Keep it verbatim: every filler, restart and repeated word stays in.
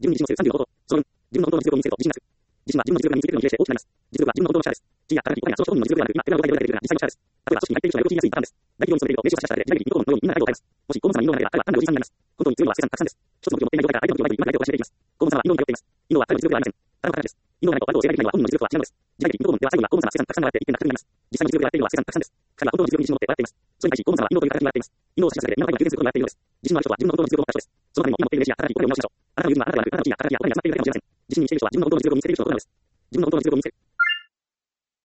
自分に自身のせるさんじゅうのこと。その分、自分の本当の実力を身につけると自信なく。自信は自分の実力が身につけるのに比例して大きくなります。実力は自分の本当の力です。地位や高み、お金やその他の本人の実力ではなく、今、手が動かれているような実際の力です。例えば、組織に入っている人が両親にやすいパターンです。大企業に勤めていると、名刺を差し出したで、時代劇、ニコ動のようにみんなが態度を変えます。もし、河本さんが異能がなければ、彼は単なるおじさんになります。本当に強いのは生産たくさんです。一つの武器を持っていない状態から相手の武器を奪い、うまく相手を教えていきます。河本さんは異能に頼っています。異能は彼の実力ではありません。ただの形です。異能がないと相手を教えられないのは本人の実力は違うのです。時代劇、ニコ動では最後には河本さんが生産たくさん笑って一点なくなります。実際の実力で笑っているのは生産たくさんです。彼は本当の実力に自信を持って笑っています。それに対し、河本さんは異能という形に笑っています。異能を差し出すだけで、みんなの態度が急変することになっているのです。自信のある人は自分の本当の実力を持った人です。そのためにも、今持っている名刺や働き、これを見直しましょう。あなたの言うのはあなたではなく、あなたの地位や働きやお金に集まっているだけかもしれません。自信に見せる人は自分の本当の実力を見せている人のことなのです。自分の本当の実力を見せる。